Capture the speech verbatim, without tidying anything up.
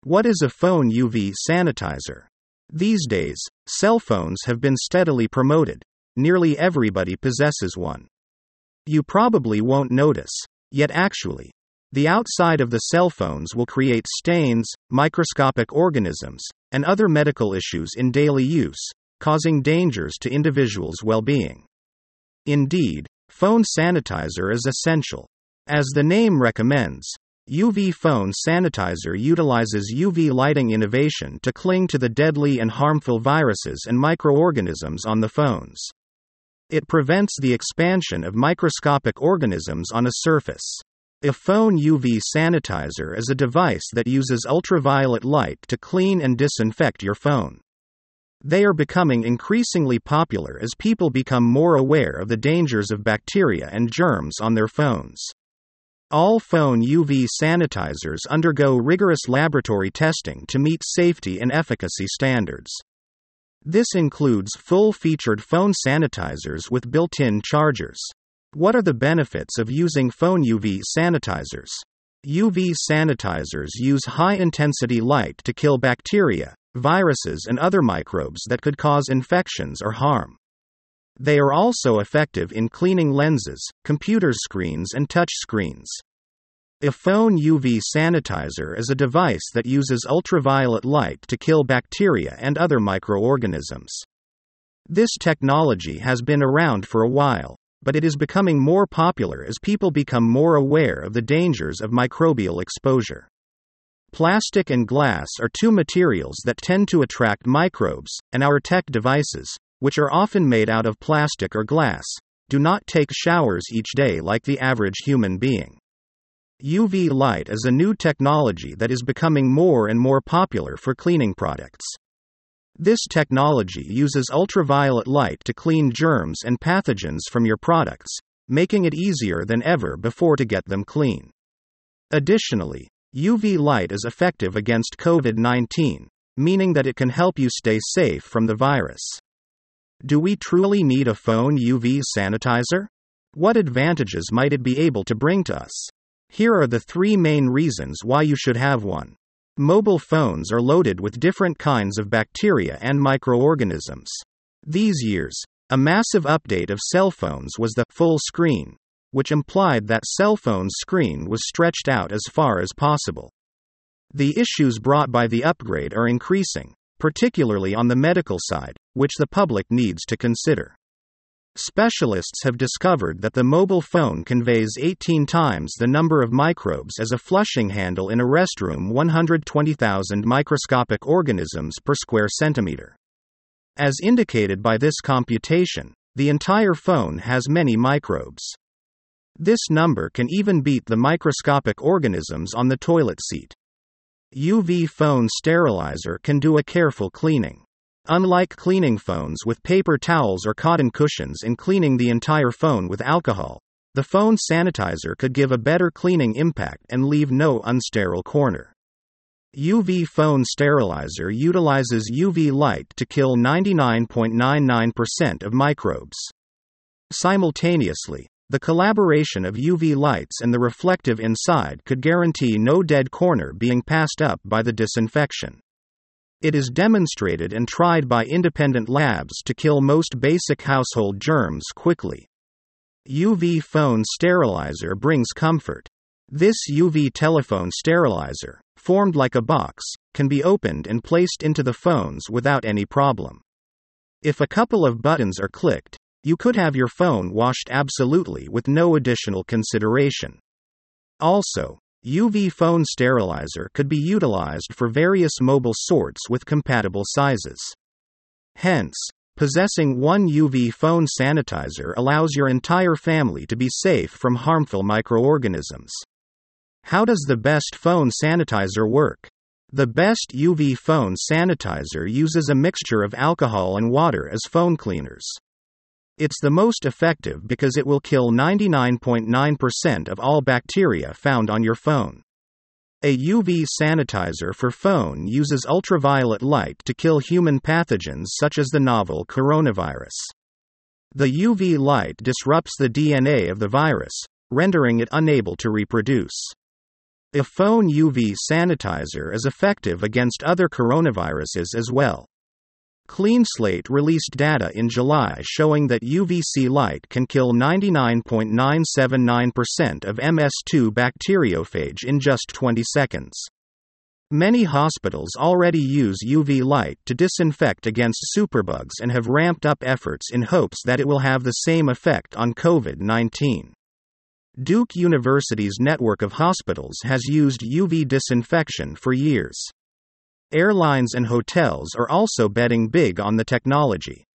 What is a phone U V sanitizer? These days, cell phones have been steadily promoted. Nearly everybody possesses one. You probably won't notice, yet actually, the outside of the cell phones will create stains, microscopic organisms, and other medical issues in daily use, causing dangers to individuals' well-being. Indeed, phone sanitizer is essential. As the name recommends, U V phone sanitizer utilizes U V lighting innovation to cling to the deadly and harmful viruses and microorganisms on the phones. It prevents the expansion of microscopic organisms on a surface. A phone U V sanitizer is a device that uses ultraviolet light to clean and disinfect your phone. They are becoming increasingly popular as people become more aware of the dangers of bacteria and germs on their phones. All phone U V sanitizers undergo rigorous laboratory testing to meet safety and efficacy standards. This includes full-featured phone sanitizers with built-in chargers. What are the benefits of using phone U V sanitizers? U V sanitizers use high-intensity light to kill bacteria, viruses, and other microbes that could cause infections or harm. They are also effective in cleaning lenses, computer screens, and touch screens. A phone U V sanitizer is a device that uses ultraviolet light to kill bacteria and other microorganisms. This technology has been around for a while, but it is becoming more popular as people become more aware of the dangers of microbial exposure. Plastic and glass are two materials that tend to attract microbes, and our tech devices, which are often made out of plastic or glass, do not take showers each day like the average human being. U V light is a new technology that is becoming more and more popular for cleaning products. This technology uses ultraviolet light to clean germs and pathogens from your products, making it easier than ever before to get them clean. Additionally, U V light is effective against COVID nineteen, meaning that it can help you stay safe from the virus. Do we truly need a phone U V sanitizer? What advantages might it be able to bring to us? Here are the three main reasons why you should have one. Mobile phones are loaded with different kinds of bacteria and microorganisms. These years, a massive update of cell phones was the full screen, which implied that cell phone's screen was stretched out as far as possible. The issues brought by the upgrade are increasing, particularly on the medical side, which the public needs to consider. Specialists have discovered that the mobile phone conveys eighteen times the number of microbes as a flushing handle in a restroom, one hundred twenty thousand microscopic organisms per square centimeter. As indicated by this computation, the entire phone has many microbes. This number can even beat the microscopic organisms on the toilet seat. U V phone sterilizer can do a careful cleaning. Unlike cleaning phones with paper towels or cotton cushions and cleaning the entire phone with alcohol, the phone sanitizer could give a better cleaning impact and leave no unsterile corner. U V phone sterilizer utilizes U V light to kill ninety-nine point nine nine percent of microbes. Simultaneously, the collaboration of U V lights and the reflective inside could guarantee no dead corner being passed up by the disinfection. It is demonstrated and tried by independent labs to kill most basic household germs quickly. U V phone sterilizer brings comfort. This U V telephone sterilizer, formed like a box, can be opened and placed into the phones without any problem. If a couple of buttons are clicked, you could have your phone washed absolutely with no additional consideration. Also, U V phone sterilizer could be utilized for various mobile sorts with compatible sizes. Hence, possessing one U V phone sanitizer allows your entire family to be safe from harmful microorganisms. How does the best phone sanitizer work? The best U V phone sanitizer uses a mixture of alcohol and water as phone cleaners. It's the most effective because it will kill ninety-nine point nine percent of all bacteria found on your phone. A U V sanitizer for phone uses ultraviolet light to kill human pathogens such as the novel coronavirus. The U V light disrupts the D N A of the virus, rendering it unable to reproduce. A phone U V sanitizer is effective against other coronaviruses as well. CleanSlate released data in July showing that U V C light can kill ninety-nine point nine seven nine percent of M S two bacteriophage in just twenty seconds. Many hospitals already use U V light to disinfect against superbugs and have ramped up efforts in hopes that it will have the same effect on COVID nineteen. Duke University's network of hospitals has used U V disinfection for years. Airlines and hotels are also betting big on the technology.